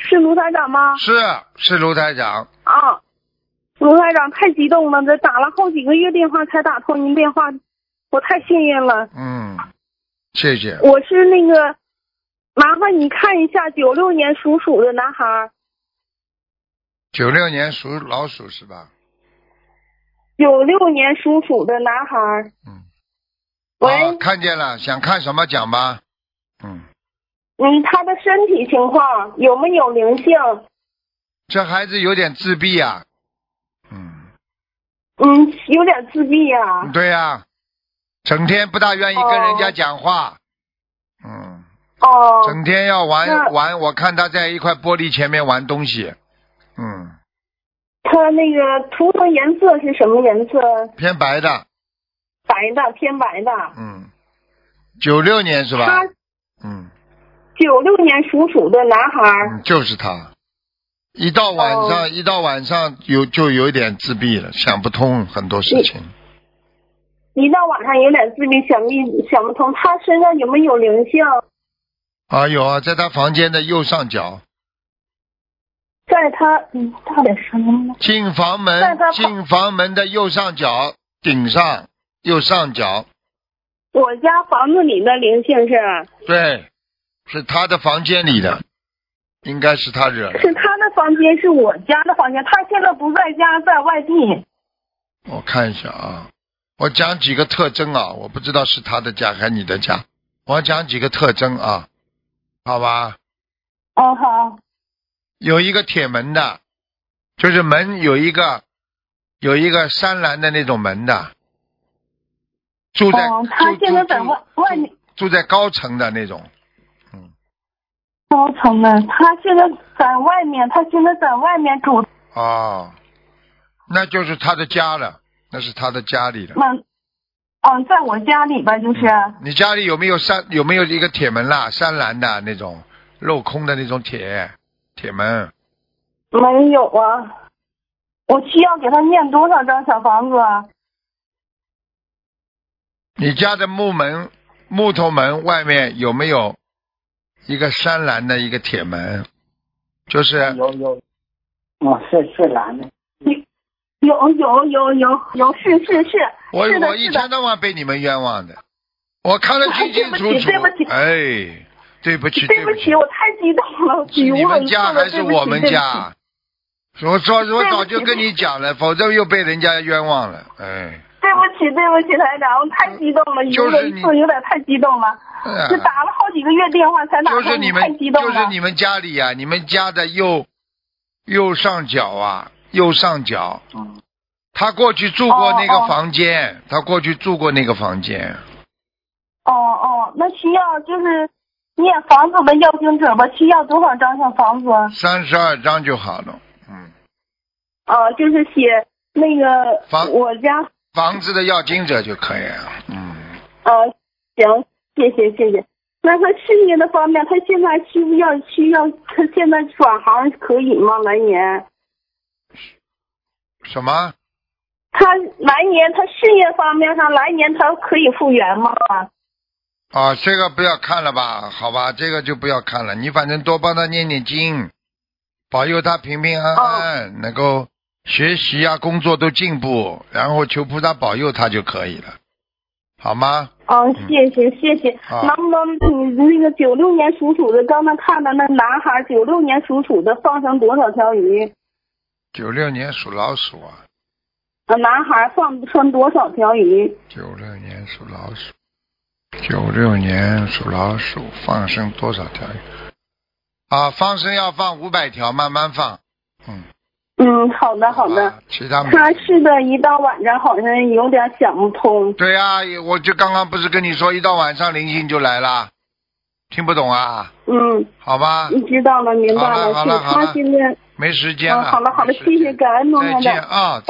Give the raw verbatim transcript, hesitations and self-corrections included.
是卢台长吗？ 是是卢台长。 啊，卢台长太激动了，这打了好几个月电话才打通您电话，我太幸运了。 嗯，谢谢。 我是那个，麻烦你看一下九六年属鼠的男孩。 九六年属老鼠是吧？ 九六年属鼠的男孩。 嗯。 喂、 啊。看见了，想看什么讲吧。嗯。 嗯，他的身体情况有没有灵性？ 这孩子有点自闭呀、啊。嗯。 嗯，有点自闭呀、啊。 对呀、啊，整天不大愿意跟人家讲话。哦、嗯。 哦。 整天要玩玩，我看他在一块玻璃前面玩东西。嗯。 他那个图腾颜色是什么颜色？ 偏白的。 白的，偏白的。 嗯。九六年是吧？ 他。 嗯。 九六年属鼠的男孩。 嗯，就是他。一到晚上，哦、一到晚上有就有点自闭了，想不通很多事情。 一到晚上有点自闭，想不想不通。他身上有没有灵性？ 啊，有啊，在他房间的右上角。 在他嗯，大点声音。 进房门，进房门的右上角顶上，右上角。 我家房子里的灵性是？ 对，是他的房间里的，应该是他惹的。 是他的房间，是我家的房间。他现在不在家，在外地。 我看一下啊，我讲几个特征啊，我不知道是他的家还是你的家，我讲几个特征啊，好吧？ 哦，好。 有一个铁门的，就是门有一个有一个山蓝的那种门的，住在、 哦、他现在在外外面， 住在高层的那种，嗯， 高层的，他现在在外面，他现在在外面住。 哦，那就是他的家了，那是他的家里的。 那，嗯，在我家里吧，就是。 嗯、你家里有没有山有没有一个铁门啦？山蓝的那种镂空的那种铁铁门？ 没有啊。我需要给他念多少张小房子啊？ 你家的木门木头门外面有没有一个山蓝的一个铁门？就是有有，哦，是是蓝的。 有有有有有，是是是。 我是的我一天到晚被你们冤枉的，我看得清清楚楚。 对不起， 哎，对不起， 对不起，我太激动了。 是你们家还是我们家？我说我早就跟你讲了，否则又被人家冤枉了。哎。 对不起，对不起，台长，我太激动了，有点一次有点太激动了。是打了好几个月电话才打通， 就是你们太激动了。 就是你们家里啊，你们家的右右上角啊，右上角。嗯。他过去住过那个房间，哦哦他过去住过那个房间。 哦哦，那需要就是念房子的要经者吧？需要多少张小房子？ 三十二张就好了。嗯。 哦，就是写那个房我家房子的要经者就可以了。嗯。 哦，行，谢谢谢谢。那他事业的方面，他现在需要需要他现在转行可以吗？来年？ 什么？ 他来年他事业方面上来年他可以复原吗？ 啊，这个不要看了吧，好吧，这个就不要看了。你反正多帮他念念经，保佑他平平安安，哦、能够学习啊、工作都进步，然后求菩萨保佑他就可以了，好吗？ 哦，谢谢谢谢。能不能你那个九六年属鼠的，刚才看的那男孩，九六年属鼠的放生多少条鱼？ 九六年属老鼠啊。 男孩放生多少条鱼？ 九六年属老鼠，九六年属老鼠，放生多少条鱼？啊，放生要放五百条，慢慢放。嗯。 嗯，好的好的。 其他他是的，一到晚上好像有点想不通。 对啊，我就刚刚不是跟你说，一到晚上灵性就来了，听不懂啊？ 嗯。 好吧。 你知道了，明白了。 好了好了好了。 他现在没时间了。 嗯、好了好了，谢谢，感恩龙台长。 再见啊。